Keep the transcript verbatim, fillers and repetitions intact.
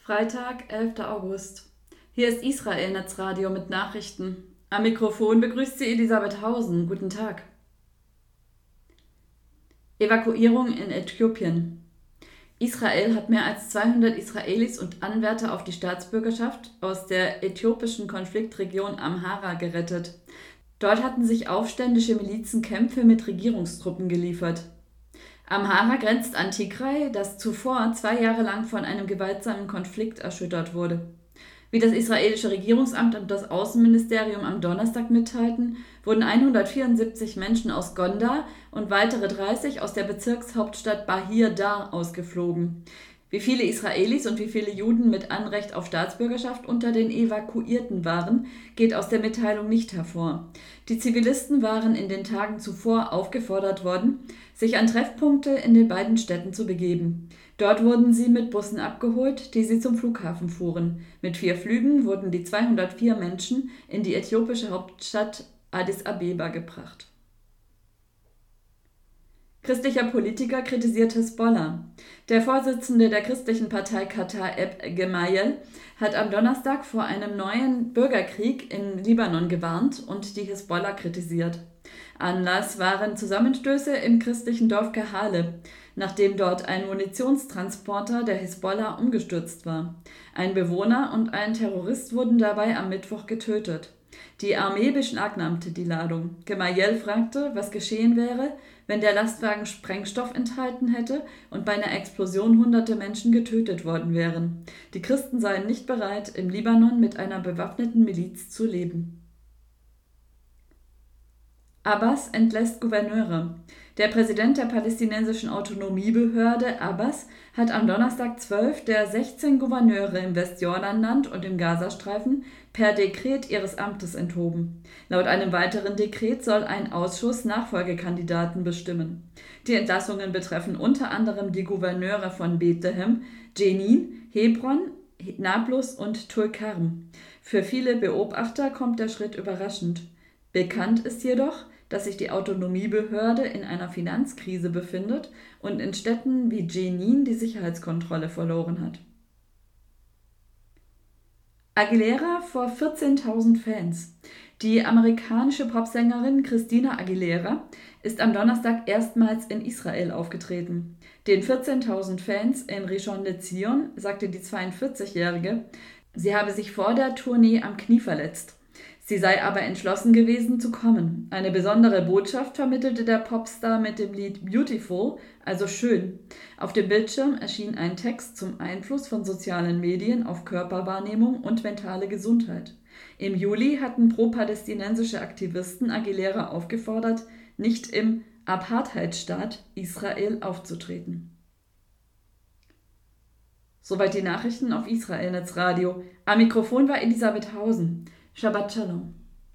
Freitag, elfter August. Hier ist Israel Netzradio mit Nachrichten. Am Mikrofon begrüßt sie Elisabeth Hausen. Guten Tag. Evakuierung in Äthiopien. Israel hat mehr als zweihundert Israelis und Anwärter auf die Staatsbürgerschaft aus der äthiopischen Konfliktregion Amhara gerettet. Dort hatten sich aufständische Milizen Kämpfe mit Regierungstruppen geliefert. Amhara grenzt an Tigray, das zuvor zwei Jahre lang von einem gewaltsamen Konflikt erschüttert wurde. Wie das israelische Regierungsamt und das Außenministerium am Donnerstag mitteilten, wurden hundertvierundsiebzig Menschen aus Gondar und weitere dreißig aus der Bezirkshauptstadt Bahir Dar ausgeflogen. Wie viele Israelis und wie viele Juden mit Anrecht auf Staatsbürgerschaft unter den Evakuierten waren, geht aus der Mitteilung nicht hervor. Die Zivilisten waren in den Tagen zuvor aufgefordert worden, sich an Treffpunkte in den beiden Städten zu begeben. Dort wurden sie mit Bussen abgeholt, die sie zum Flughafen fuhren. Mit vier Flügen wurden die zweihundertvier Menschen in die äthiopische Hauptstadt Addis Abeba gebracht. Christlicher Politiker kritisiert Hisbollah. Der Vorsitzende der christlichen Partei Kataeb Gemayel hat am Donnerstag vor einem neuen Bürgerkrieg in Libanon gewarnt und die Hisbollah kritisiert. Anlass waren Zusammenstöße im christlichen Dorf Kahale, nachdem dort ein Munitionstransporter der Hisbollah umgestürzt war. Ein Bewohner und ein Terrorist wurden dabei am Mittwoch getötet. Die Armee beschlagnahmte die Ladung. Gemayel fragte, was geschehen wäre, wenn der Lastwagen Sprengstoff enthalten hätte und bei einer Explosion hunderte Menschen getötet worden wären. Die Christen seien nicht bereit, im Libanon mit einer bewaffneten Miliz zu leben. Abbas entlässt Gouverneure. Der Präsident der palästinensischen Autonomiebehörde Abbas hat am Donnerstag zwölf der sechzehn Gouverneure im Westjordanland und im Gazastreifen per Dekret ihres Amtes enthoben. Laut einem weiteren Dekret soll ein Ausschuss Nachfolgekandidaten bestimmen. Die Entlassungen betreffen unter anderem die Gouverneure von Bethlehem, Jenin, Hebron, Nablus und Tulkarm. Für viele Beobachter kommt der Schritt überraschend. Bekannt ist jedoch, dass sich die Autonomiebehörde in einer Finanzkrise befindet und in Städten wie Jenin die Sicherheitskontrolle verloren hat. Aguilera vor vierzehntausend Fans. Die amerikanische Popsängerin Christina Aguilera ist am Donnerstag erstmals in Israel aufgetreten. Den vierzehntausend Fans in Rishon LeZion sagte die zweiundvierzigjährige, sie habe sich vor der Tournee am Knie verletzt. Sie sei aber entschlossen gewesen zu kommen. Eine besondere Botschaft vermittelte der Popstar mit dem Lied Beautiful, also schön. Auf dem Bildschirm erschien ein Text zum Einfluss von sozialen Medien auf Körperwahrnehmung und mentale Gesundheit. Im Juli hatten pro-palästinensische Aktivisten Aguilera aufgefordert, nicht im Apartheidstaat Israel aufzutreten. Soweit die Nachrichten auf Israel Netzradio. Am Mikrofon war Elisabeth Hausen. Shabbat Shalom.